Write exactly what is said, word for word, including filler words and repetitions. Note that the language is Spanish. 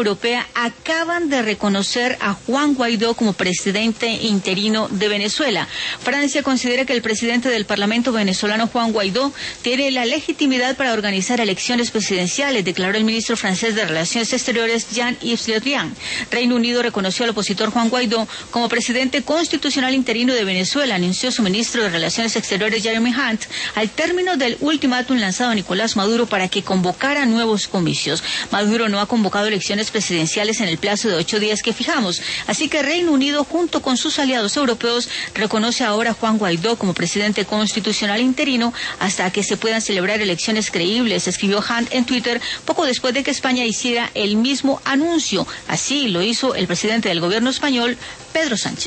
Europea acaban de reconocer a Juan Guaidó como presidente interino de Venezuela. Francia considera que el presidente del Parlamento venezolano, Juan Guaidó, tiene la legitimidad para organizar elecciones presidenciales, declaró el ministro francés de Relaciones Exteriores, Jean-Yves Le Drian. Reino Unido reconoció al opositor Juan Guaidó como presidente constitucional interino de Venezuela, anunció su ministro de Relaciones Exteriores, Jeremy Hunt, al término del ultimátum lanzado a Nicolás Maduro para que convocara nuevos comicios. Maduro no ha convocado elecciones presidenciales en el plazo de ocho días que fijamos, así que Reino Unido, junto con sus aliados europeos, reconoce ahora a Juan Guaidó como presidente constitucional interino hasta que se puedan celebrar elecciones creíbles, escribió Hunt en Twitter poco después de que España hiciera el mismo anuncio. Así lo hizo el presidente del gobierno español, Pedro Sánchez.